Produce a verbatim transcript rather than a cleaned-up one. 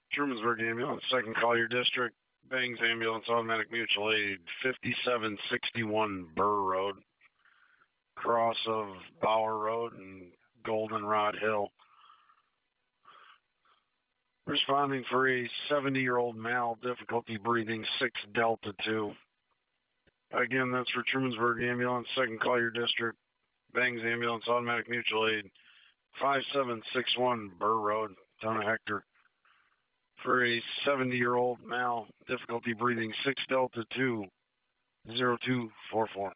Trumansburg Ambulance, second call your district. Bangs Ambulance, automatic mutual aid, fifty-seven sixty-one Burr Road, cross of Bower Road and Goldenrod Hill. Responding for a seventy-year-old male, difficulty breathing, six Delta two. Again, that's for Trumansburg Ambulance, second call your district. Bangs Ambulance, automatic mutual aid, five seven six one Burr Road, town of Hector. For a seventy-year-old male, difficulty breathing, six Delta two, zero two four four.